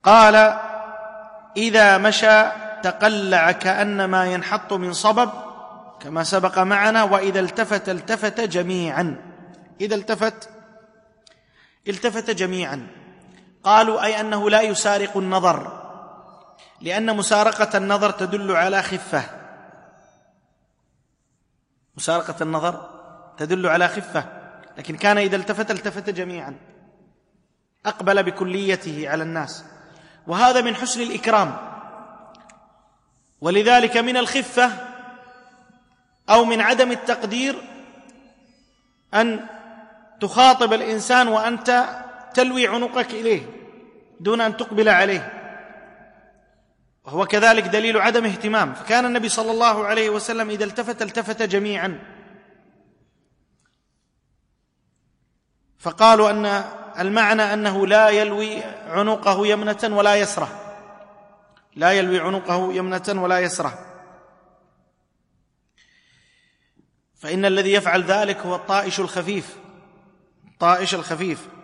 قال: إذا مشى تقلع كأنما ينحط من صبب كما سبق معنا، وإذا التفت التفت جميعا. إذا التفت جميعا. قالوا: أي أنه لا يسارق النظر، لأن مسارقة النظر تدل على خفة. مسارقة النظر تدل على خفة، لكن كان إذا التفت التفت جميعا، أقبل بكليته على الناس، وهذا من حسن الإكرام. ولذلك من الخفة أو من عدم التقدير أن تخاطب الإنسان وأنت تلوي عنقك إليه دون أن تقبل عليه، وهو كذلك دليل عدم اهتمام. فكان النبي صلى الله عليه وسلم إذا التفت التفت جميعا. فقالوا أن المعنى أنه لا يلوي عنقه يمنة ولا يسرة، لا يلوي عنقه يمنة ولا يسرة، فإن الذي يفعل ذلك هو الطائش الخفيف.